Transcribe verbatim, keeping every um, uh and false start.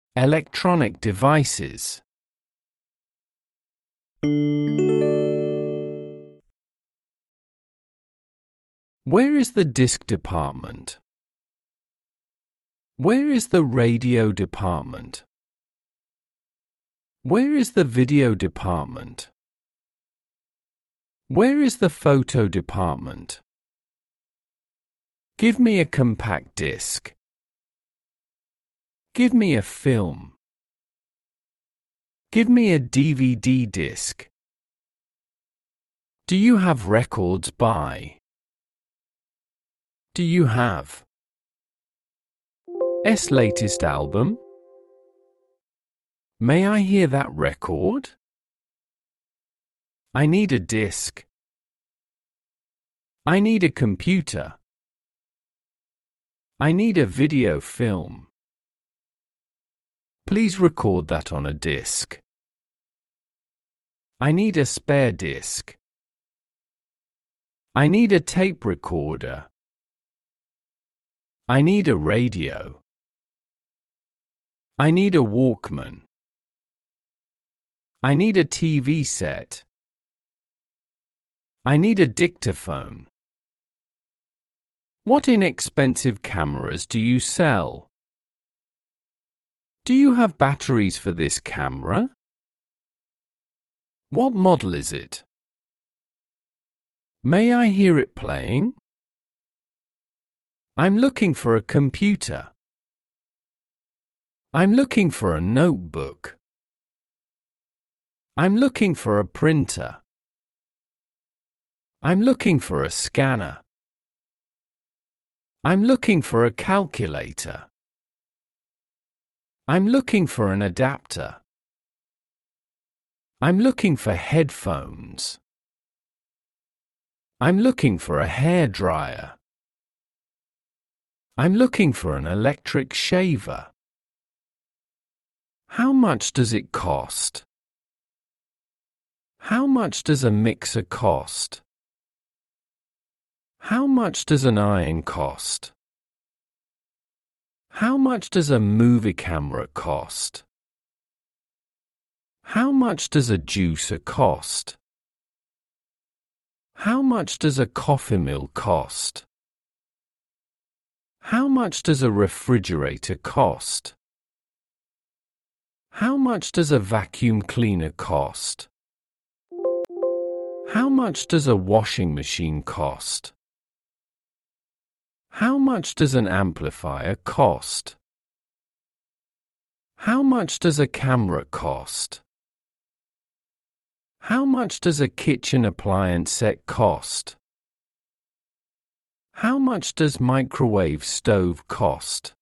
Electronic devices. Where is the disc department? Where is the radio department? Where is the video department? Where is the photo department? Give me a compact disc. Give me a film. Give me a D V D disc. Do you have records by? Do you have S latest album? May I hear that record? I need a disc. I need a computer. I need a video film. Please record that on a disc. I need a spare disc. I need a tape recorder. I need a radio. I need a Walkman. I need a T V set. I need a dictaphone. What inexpensive cameras do you sell? Do you have batteries for this camera? What model is it? May I hear it playing? I'm looking for a computer. I'm looking for a notebook. I'm looking for a printer. I'm looking for a scanner. I'm looking for a calculator. I'm looking for an adapter. I'm looking for headphones. I'm looking for a hairdryer. I'm looking for an electric shaver. How much does it cost? How much does a mixer cost? How much does an iron cost? How much does a movie camera cost? How much does a juicer cost? How much does a coffee mill cost? How much does a refrigerator cost? How much does a vacuum cleaner cost? How much does a washing machine cost? How much does an amplifier cost? How much does a camera cost? How much does a kitchen appliance set cost? How much does microwave stove cost?